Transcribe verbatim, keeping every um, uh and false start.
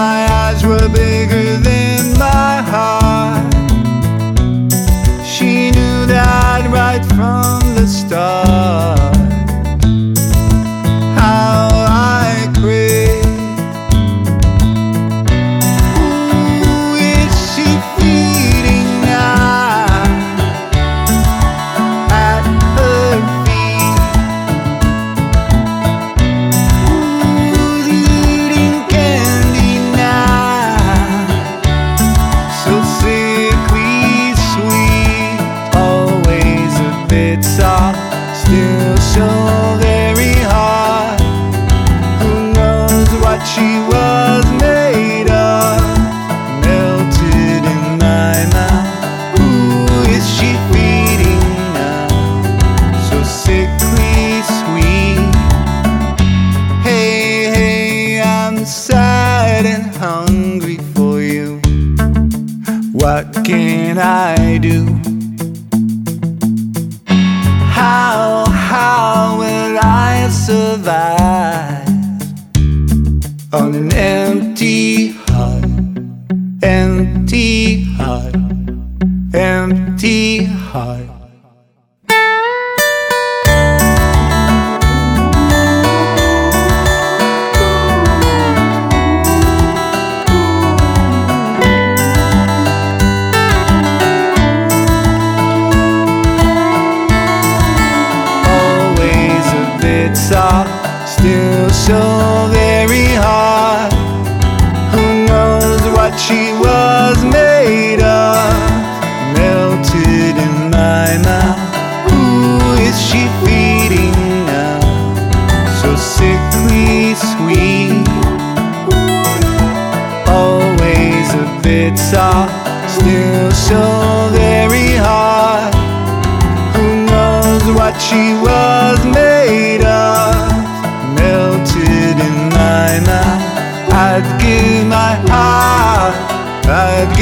my eyes were bigger than my heart. She knew that right from the start. How I craved. Who is she feeding now? At her feet. Who's eating candy now? So sickly sweet, always a bit soft, still so very hard. Who knows what she was made of? Melted in my mouth. Who is she feeding now? So sickly sweet. Hey, hey, I'm sad and hungry for you. What can I do? How, how will I survive on an empty heart, empty heart, empty heart? Soft, still so very hard. Who knows what she was made of? Melted in my mouth. Who is she feeding now? So sickly sweet, always a bit soft, still so very hard. Who knows what she was made of? Melted in my mouth. I'd give my heart, I'd